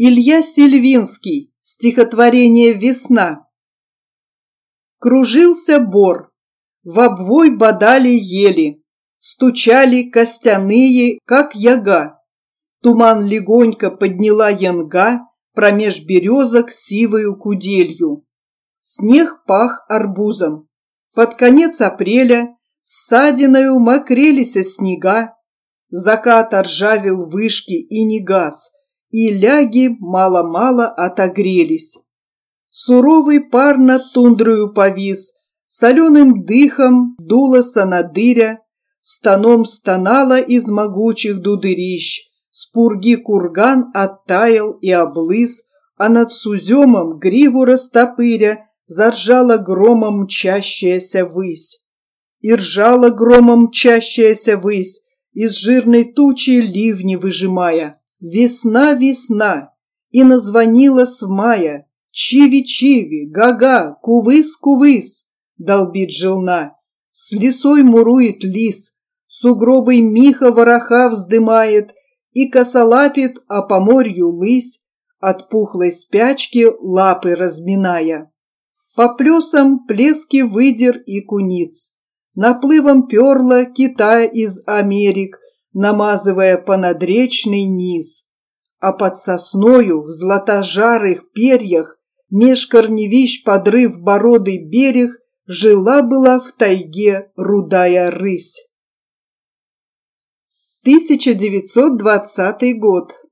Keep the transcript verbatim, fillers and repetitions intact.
Илья Сельвинский. Стихотворение «Весна». Кружился бор, в обвой бодали ели, стучали костяные, как яга. Туман легонько подняла янга промеж березок сивою куделью. Снег пах арбузом. Под конец апреля ссадиною мокрелися снега. Закат ржавел вышки и не гас, и ляги мало-мало отогрелись. Суровый пар над тундрою повис, соленым дыхом дуло санадыря, станом стонала из могучих дудырищ, с пурги курган оттаял и облыз, а над Суземом гриву растопыря заржала громом мчащаяся высь. И ржала громом мчащаяся высь, из жирной тучи ливни выжимая. Весна, весна, и назвонила с мая. Чиви-чиви, га-га, кувыс-кувыс, долбит желна. С лисой мурует лис, сугробой миха вороха вздымает и косолапит, а по морью лысь, от пухлой спячки лапы разминая. По плесам плески выдер и куниц. Наплывом перла кита из Америк, намазывая понадречный низ. А под сосною в златожарых перьях меж корневищ подрыв бородый берег жила-была в тайге рудая рысь. тысяча девятьсот двадцатый год.